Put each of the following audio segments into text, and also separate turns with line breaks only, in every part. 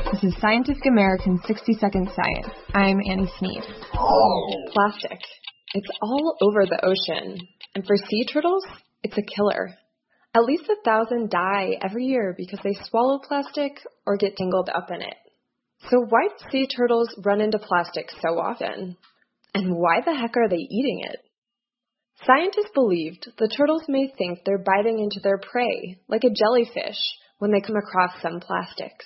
This is Scientific American's 60-Second Science. I'm Annie Sneed. Plastic. It's all over the ocean. And for sea turtles, it's a killer. At least 1,000 die every year because they swallow plastic or get tangled up in it. So why do sea turtles run into plastic so often? And why the heck are they eating it? Scientists believed the turtles may think they're biting into their prey, like a jellyfish, when they come across some plastics.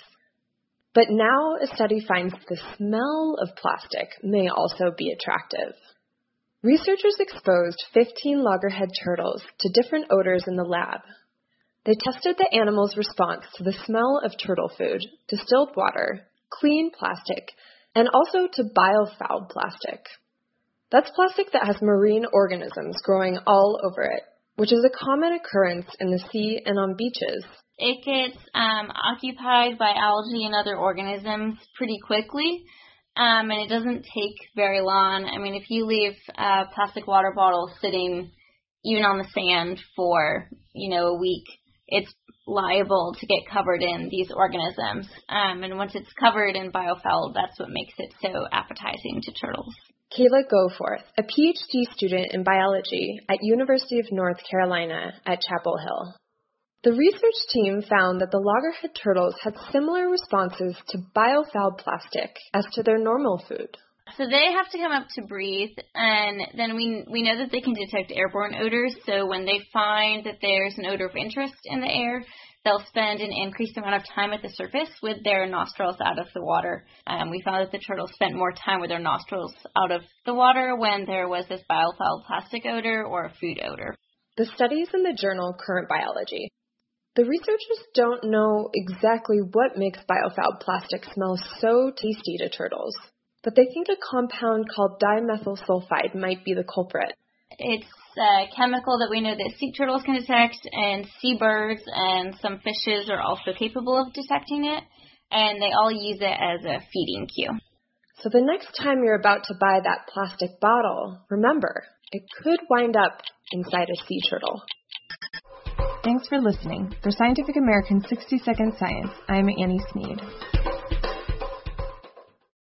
But now a study finds the smell of plastic may also be attractive. Researchers exposed 15 loggerhead turtles to different odors in the lab. They tested the animals' response to the smell of turtle food, distilled water, clean plastic, and also to biofoul plastic. That's plastic that has marine organisms growing all over it, which is a common occurrence in the sea and on beaches.
It gets occupied by algae and other organisms pretty quickly, and it doesn't take very long. I mean, if you leave a plastic water bottle sitting even on the sand for, a week, it's liable to get covered in these organisms. And once it's covered in biofoul, that's what makes it so appetizing to turtles.
Kayla Goforth, a PhD student in biology at University of North Carolina at Chapel Hill. The research team found that the loggerhead turtles had similar responses to biofoul plastic as to their normal food.
So they have to come up to breathe, and then we know that they can detect airborne odors. So when they find that there's an odor of interest in the air, they'll spend an increased amount of time at the surface with their nostrils out of the water. We found that the turtles spent more time with their nostrils out of the water when there was this biofoul plastic odor or food odor.
The study is in the journal Current Biology. The researchers don't know exactly what makes biofoul plastic smell so tasty to turtles, but they think a compound called dimethyl sulfide might be the culprit.
It's a chemical that we know that sea turtles can detect, and seabirds and some fishes are also capable of detecting it, and they all use it as a feeding cue.
So the next time you're about to buy that plastic bottle, remember, it could wind up inside a sea turtle. Thanks for listening. For Scientific American's 60-Second Science, I'm Annie Sneed.